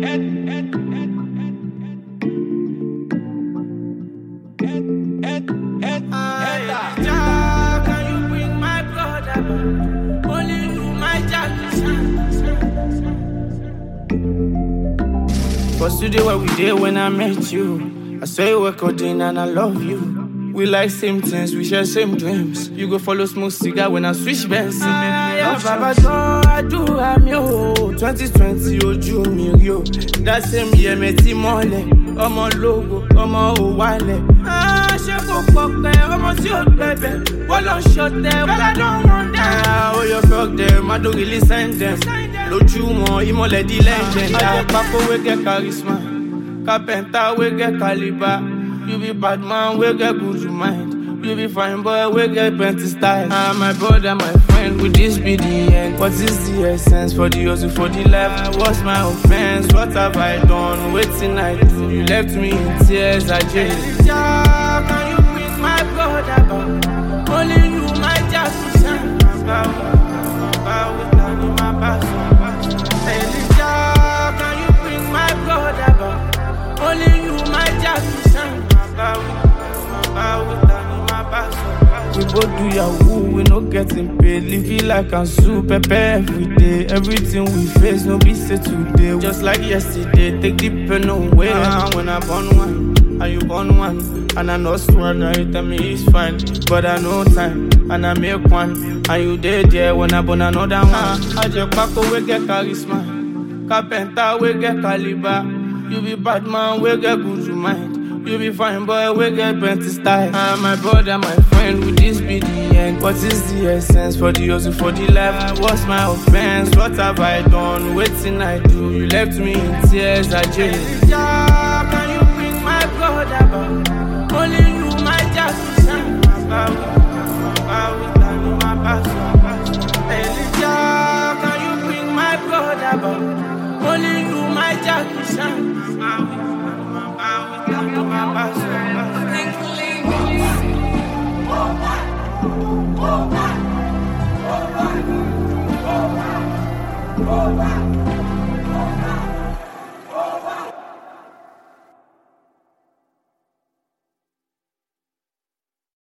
Can you bring my brother? Only you, my Jackson. For today, what we did when I met you, I saw you were coding and I love you. We like same things, we share same dreams. You go follow smoke cigar when I switch bands. Baba I do am yo. 2020 ojú mi rí o. That same year me ti mọ́lẹ̀. Ọmọ logo, ọmọ òwálẹ̀. Ṣé kò pọ̀pẹ́, ọmọ tí ó gbẹ̀bẹ̀. Wọ́n lọ ṣọ̀tẹ̀, well I don't want that. Oh you fuck them, I don't really send them. Lójú wọn, ìmọ̀lẹ̀ di legend. Àpapọ̀ wey get charisma. Carpenter wey get caliber. You be bad man, we get good to mind. You be fine boy, we get plenty style. My brother, my friend, with this be the end. What is the essence for the hustle, for the life? What's my offense? What have I done? Waiting I do. You left me in tears, I just. Can you bring my brother back? Only you, my Jackson. Can you bring my brother back? Only you, my Jackson. We both do yahoo, we no getting paid. Live it like I'm super every day. Everything we face, no be say today. Just like yesterday, take the pen away. When I born one, and you born one, and I know one, now you tell me it's fine. But I know time, and I make one, and you dead there when I born another one. I just pack away, get charisma. Carpenter, we get caliber. You be bad man, we get good to mind. You be fine boy, we get plenty style. My brother, my friend, with this be the end. What is the essence for the hustle, for the life? What's my offense? What have I done? Waiting I do. You left me in tears, I just. Can you bring my brother back? Only you, my Jackson. Can you bring my brother back? Only you, my Jackson. Go back.